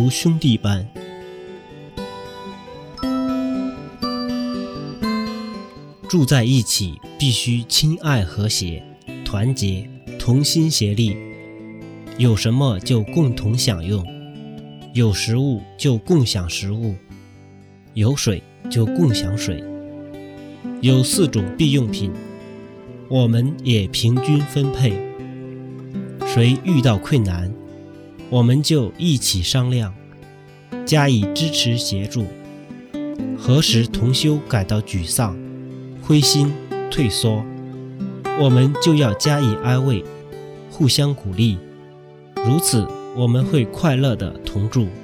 如兄弟般。住在一起必须亲爱和谐，团结，同心协力。有什么就共同享用，有食物就共享食物，有水就共享水。有4种必用品，我们也平均分配。谁遇到困难，我们就一起商量，加以支持协助。何时同修感到沮丧、灰心、退缩，我们就要加以安慰，互相鼓励。如此，我们会快乐地同住。